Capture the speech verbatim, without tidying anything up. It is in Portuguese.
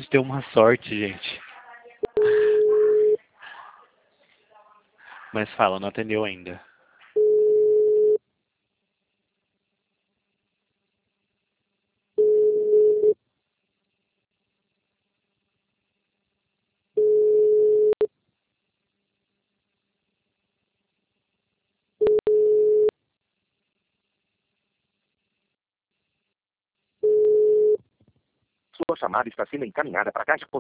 deu uma sorte, gente. Mas fala, não atendeu ainda. Sua chamada está sendo encaminhada para a caixa postal.